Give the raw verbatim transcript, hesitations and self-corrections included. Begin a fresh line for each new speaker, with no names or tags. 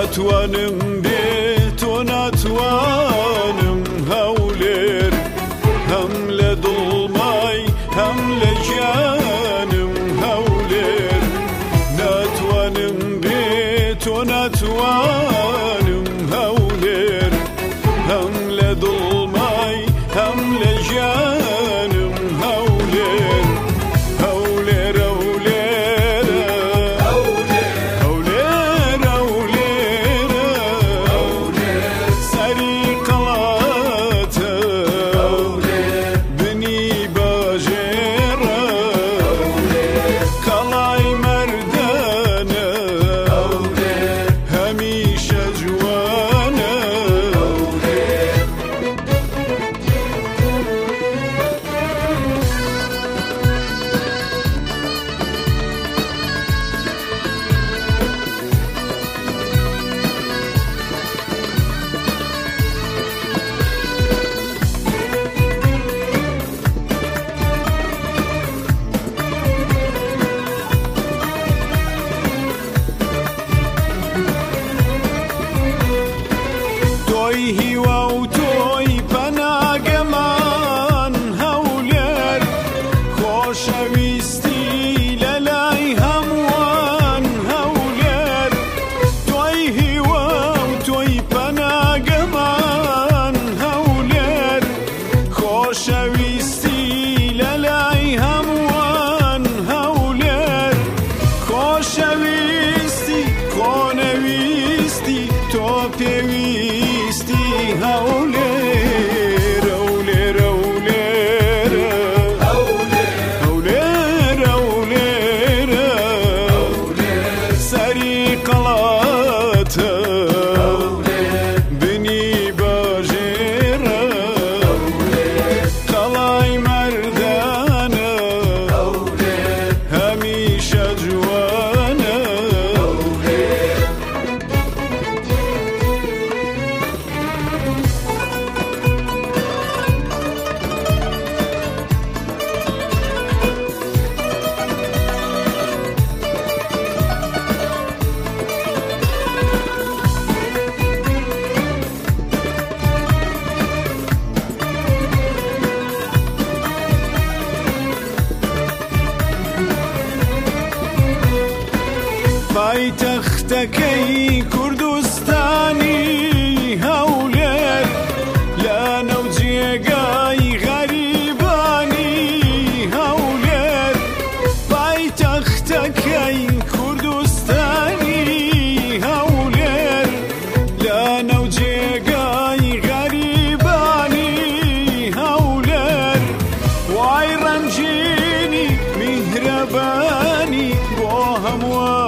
ناتوانم بێ تۆ ناتوانم هەولێر هەم لە دڵمای هەم لە گیانم هەولێر ناتوانم بێ تۆ ناتوانم هەولێر هەم لە دڵمای هەم لە گیانم هەولێر هەولێر هیوا و تۆی پەناگەمان هەولێر خۆشەویستی لە لای هەمووان هەولێر تۆی هیوا و تۆی پەناگەمان هەولێر خۆشەویستی لە لای هەمووان هەولێر خۆشەویستی خۆنەویستی تۆ پێویستی هەولێر هەولێر هەولێر هەولێر هەولێر سەری قەڵاتە بنی باژێرە قەڵای مەردانە هەمیشە جوانە پایتەختەکەی کوردستانی هەولێر لە نەوجێگای غەریبانی هەولێر پایتەختەکەی کوردستانی هەولێر لە نەوجێگای غەریبانی هەولێر وای ڕەنجینی میهرەبانی بۆ هەمووان